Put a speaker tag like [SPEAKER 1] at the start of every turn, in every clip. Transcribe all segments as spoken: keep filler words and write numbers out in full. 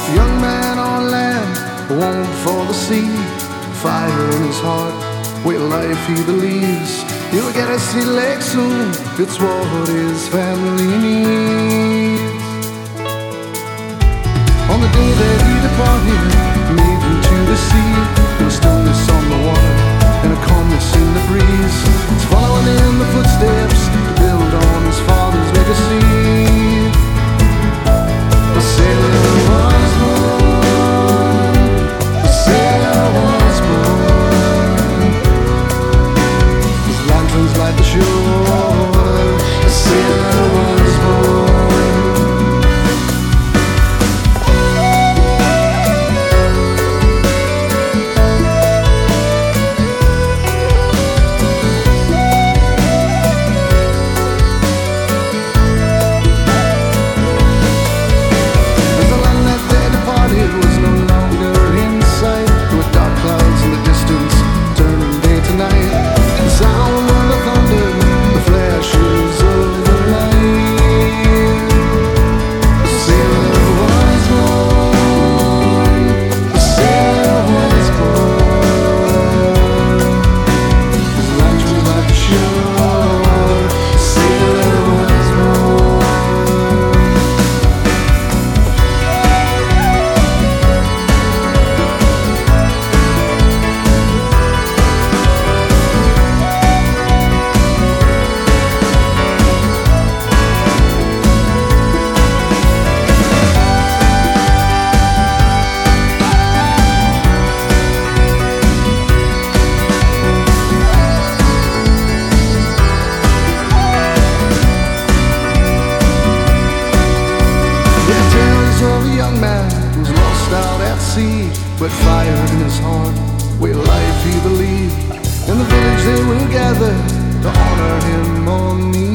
[SPEAKER 1] Young man on land, one for the sea. Fire in his heart, with life he believes. He'll get a sea lake soon, it's what his family needs. On the day that he departed, leaving to the sea, there was stillness on the water and a calmness in the breeze. It's following in the footsteps to build on his father's legacy. The sailor was born, the sailor was born. His lanterns light the shore, the sailor was born. But fire in his heart, with life he believed. In the village they will gather to honor him on me.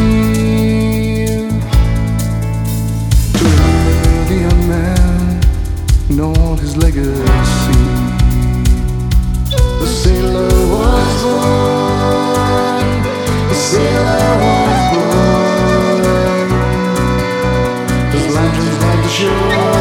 [SPEAKER 1] To remember the young man, know his legacy. The sailor was born, the sailor was born. His lanterns light the shore.